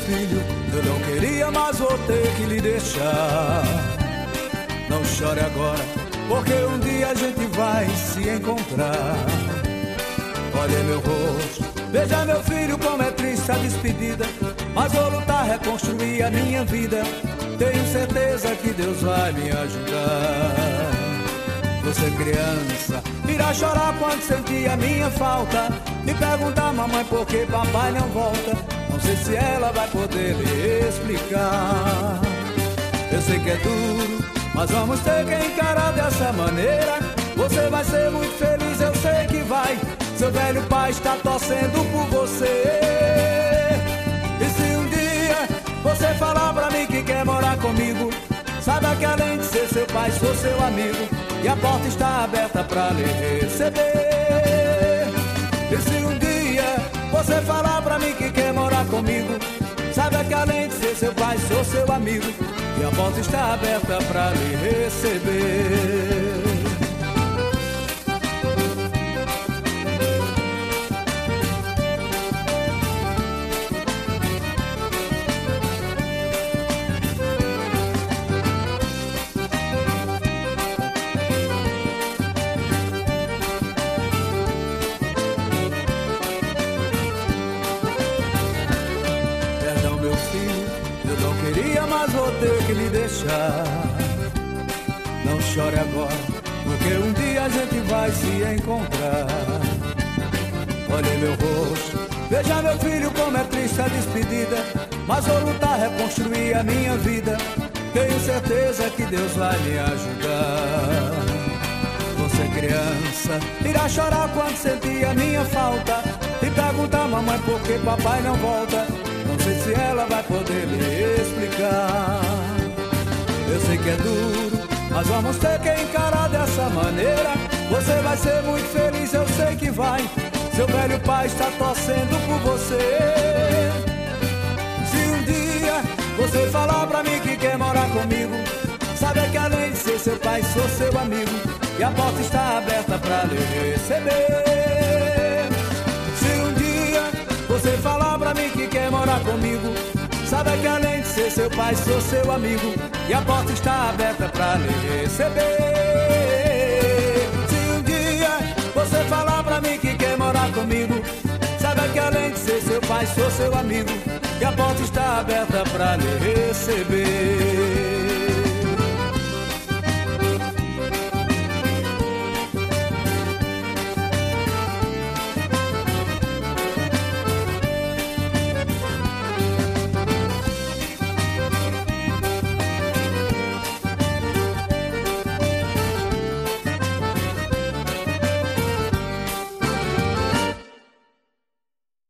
filho, eu não queria, mas vou ter que lhe deixar. Não chore agora, porque um dia a gente vai se encontrar. Olha meu rosto, veja meu filho como é triste a despedida, mas vou lutar, reconstruir a minha vida. Tenho certeza que Deus vai me ajudar. Você criança, irá chorar quando sentir a minha falta, me perguntar, mamãe, por que papai não volta. Não sei se ela vai poder lhe explicar. Eu sei que é duro, mas vamos ter que encarar dessa maneira. Você vai ser muito feliz, eu sei que vai. Seu velho pai está torcendo por você. E se um dia você falar pra mim que quer morar comigo, saiba que além de ser seu pai, sou seu amigo, e a porta está aberta pra lhe receber. E se um dia você falar pra mim que quer morar comigo, saiba que além de ser seu pai, sou seu amigo, e a porta está aberta pra lhe receber. Eu não queria, mas vou ter que lhe deixar. Não chore agora, porque um dia a gente vai se encontrar. Olhe meu rosto, veja meu filho como é triste a despedida, mas vou lutar, reconstruir a minha vida. Tenho certeza que Deus vai me ajudar. Você criança, irá chorar quando sentir a minha falta, e perguntar, mamãe, por que papai não volta. Não sei se ela vai poder lhe explicar. Eu sei que é duro, mas vamos ter que encarar dessa maneira. Você vai ser muito feliz, eu sei que vai. Seu velho pai está torcendo por você. Se um dia você falar pra mim que quer morar comigo, saiba que além de ser seu pai, sou seu amigo, e a porta está aberta pra lhe receber. Se um dia você falar pra mim que quer morar comigo, saiba que além de ser seu pai, sou seu amigo, e a porta está aberta pra lhe receber. Se um dia você falar pra mim que quer morar comigo, saiba que além de ser seu pai, sou seu amigo, e a porta está aberta pra lhe receber.